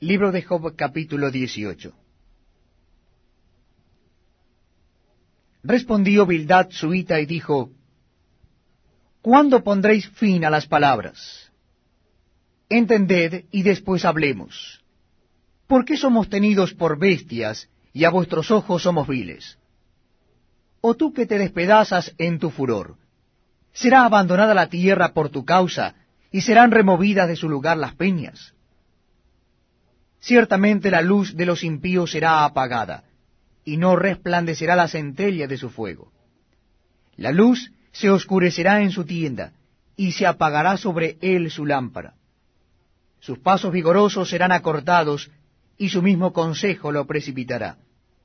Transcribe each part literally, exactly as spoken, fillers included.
Libro de Job, capítulo dieciocho. Respondió Bildad suita y dijo: ¿Cuándo pondréis fin a las palabras? Entended y después hablemos. ¿Por qué somos tenidos por bestias y a vuestros ojos somos viles? ¿O tú que te despedazas en tu furor? ¿Será abandonada la tierra por tu causa y serán removidas de su lugar las peñas? Ciertamente la luz de los impíos será apagada, y no resplandecerá la centella de su fuego. La luz se oscurecerá en su tienda, y se apagará sobre él su lámpara. Sus pasos vigorosos serán acortados, y su mismo consejo lo precipitará.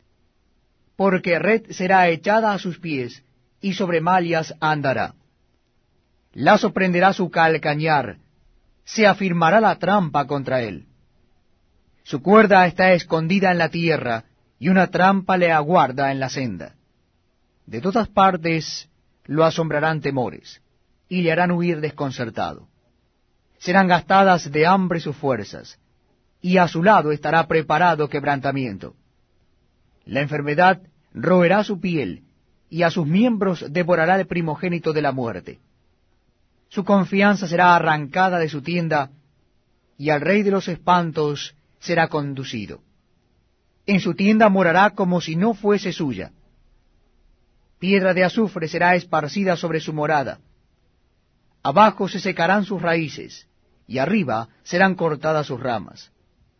Porque red será echada a sus pies, y sobre mallas andará. Lazo prenderá su calcañar, se afirmará la trampa contra él. Su cuerda está escondida en la tierra, y una trampa le aguarda en la senda. De todas partes lo asombrarán temores, y le harán huir desconcertado. Serán gastadas de hambre sus fuerzas, y a su lado estará preparado quebrantamiento. La enfermedad roerá su piel, y a sus miembros devorará el primogénito de la muerte. Su confianza será arrancada de su tienda, y al rey de los espantos será conducido. En su tienda morará como si no fuese suya. Piedra de azufre será esparcida sobre su morada. Abajo se secarán sus raíces, y arriba serán cortadas sus ramas.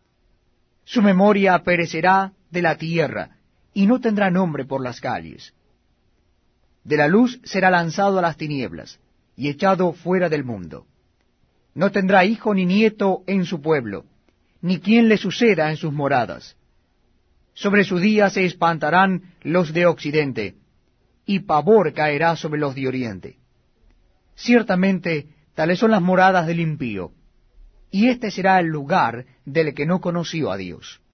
Su memoria perecerá de la tierra, y no tendrá nombre por las calles. De la luz será lanzado a las tinieblas, y echado fuera del mundo. No tendrá hijo ni nieto en su pueblo, ni quien le suceda en sus moradas. Sobre su día se espantarán los de occidente, y pavor caerá sobre los de oriente. Ciertamente tales son las moradas del impío, y este será el lugar del que no conoció a Dios.